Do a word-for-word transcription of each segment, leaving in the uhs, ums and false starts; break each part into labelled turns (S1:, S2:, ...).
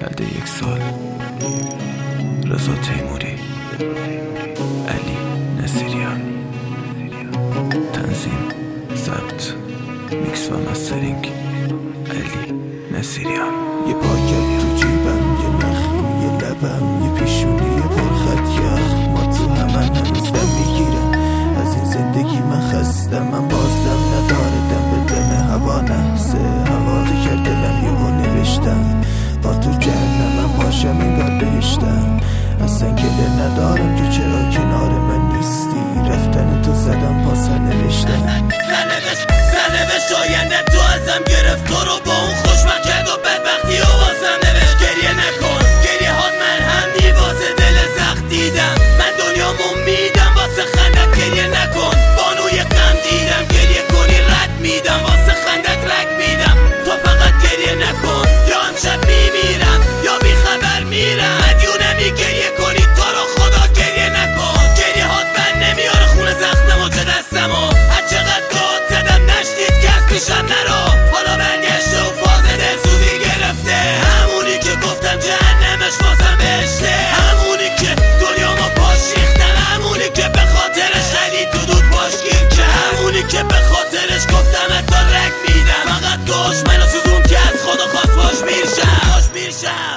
S1: بعد یک سال رضا تیموری، علی نصیریان. تنظیم، ضبط، میکس و مسترینگ علی نصیریان.
S2: یه پاکت تو جیبم، یه نخ روی لبم، یه پیشونی پرخط یخ. ما تو همن هنوز دم میگیرم از این زندگی، من خستم. من بازدم نداره دم به دم هوا نحسه هوا رو کرد دلم یهو نوشتم با تو جهنمم باشم این بر بهشتم. اصلا گله ندارم که چرا کنار من نیستی، رفتن تو زدم پا سرنوشتم.
S3: سرنوشت آینده تو ازم گرفت، تو رو با اون خوشبخت کرد و بدبختی و واسم نوشت. گریه نکن، گریه هات مرهمی واسه دل زخم دیدم. من دنیامو میدم واسه خندت، گریه نکن. بانوی غم دیدم، گریه کنی رد میدم واسه خندت رگ میدم. تو فقط گریه نکن، یا امشب میمیرم یا بی خبر میرم. مدیونه می گریه کنی تو رو خدا گریه نکن. گریه هات بر نمیاره خونه زخممو چه دستمو. هر چقدر داد زدم نشنید که از پیشم نرو. حالا برگشته و فاز دلسوزی گرفته، همونی که گفتم جهنمش واسم بهشته. همونی که دنیامو پاش ریختم، همونی که به خاطرش خیلی تو دود باش گیر که. همونی که به خاطرش گفتم حتی رگ میدم. فقط داشت منو سوزون که از خدا خواست باش میرشم باش میرشم.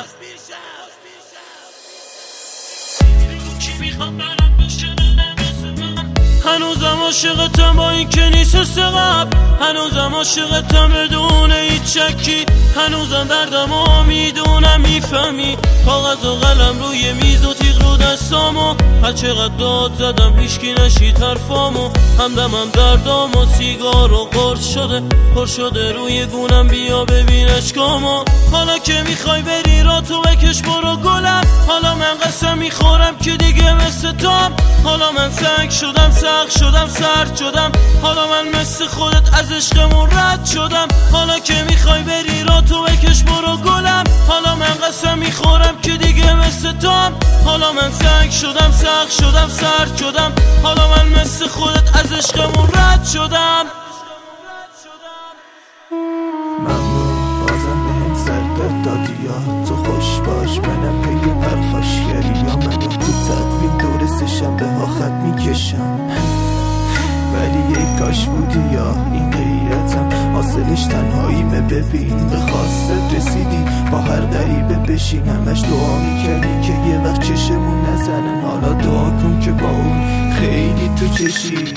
S3: هنوزم عاشقتم با این که نیست حس قبل، هنوزم عاشقتم بدون هیچ شکی. هنوزم دردمو میدونم میفهمی، کاغذ و قلم روی میز و تیغ رو دستامو. هر چقدر داد زدم هیچکی نشید حرفامو. همدمم دردام و سیگار و قرص شده پر شده روی گونم، بیا ببین اشکامو. حالا که میخوای بری را تو بکش برو گلم. حالا من قسم میخورم که دیگه مثل توام. حالا من سنگ شدم، سخت شدم، سرد شدم. حالا من مثل خودت از عشقمون رد شدم. حالا که میخوای بری را تو بکش برو گلم. حالا من قسم میخورم که دیگه مثل توام. حالا من سنگ شدم، سخت شدم، سرد شدم. حالا من مثل خودت از عشقمون رد شدم.
S2: ممنون بازم بهم سر داد دادی یا تو خوش باش. منم پی پرخاشگری یا منو تو تدوین دور سه شنبه ها خط میکشم. ولی یک کاش بودی یا این غیرتم، حاصلش تنهاییمه. ببین به خواستت رسیدی، با هر غریبه بشین همش دعا میکردی که یه وقت چشمون نزنن. حالا دعا کن که با اون خیلی تو چشی.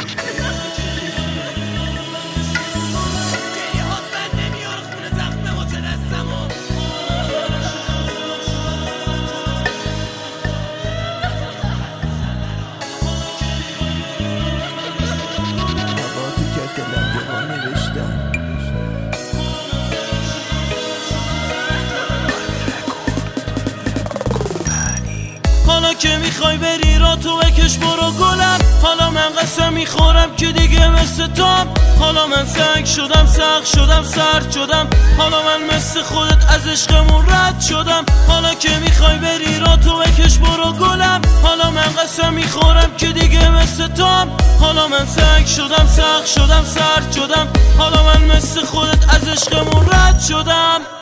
S3: حالا که میخوای بری را تو بکش برو گلم. حالا من قسم میخورم که دیگه مثل توام. حالا من سنگ شدم، سخت شدم، سرد شدم. حالا من مثل خودت از عشقمون رد شدم. حالا که میخوای بری را تو بکش برو گلم. حالا من قسم میخورم که دیگه مثل توام. حالا من سنگ شدم، سخت شدم، سرد شدم. حالا من مثل خودت از عشقمون رد شدم.